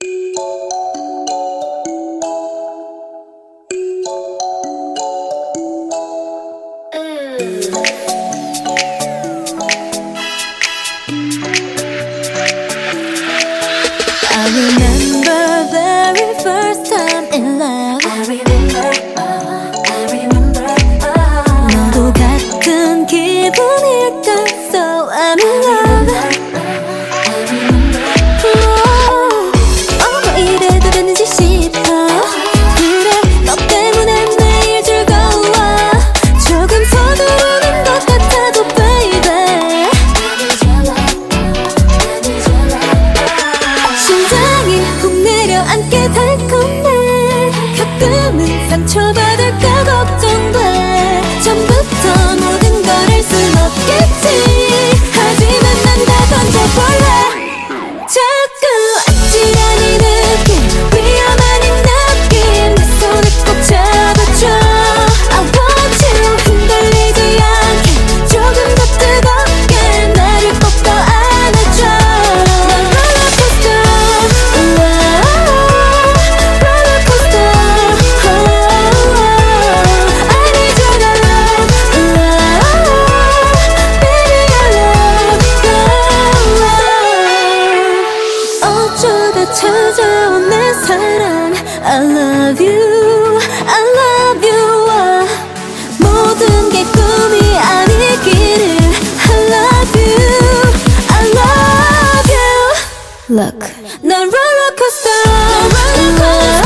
I remember very first time in love. I remember. 너도 같은 기분일까? So I'm in love. 이래도 되는지 싶어. 그래, 너 때문에 매일 즐거워. 조금 서두르는 것 같아도 baby. 심장이 훅 내려앉게 달콤해. 가끔은 상처받을까 걱정돼. 처음부터 모든 걸 할 순 없겠지. 하지만 난 다 던져볼래. 자꾸 아찔한 이 느낌, 위험한 이 느낌, 내 손을 꼭 잡아줘. I want you. 흔들리지 않게 조금 더 뜨겁게 나를 꼭 껴안아줘. 난 롤러코스터, 롤러코스터. I need your love, baby I love you. 어쩌다 찾아온 내 사랑, I love you, I love you. 모든 게 꿈이 아니기를, I love you, I love you. Look, 난 롤러코스터, 롤러코스터.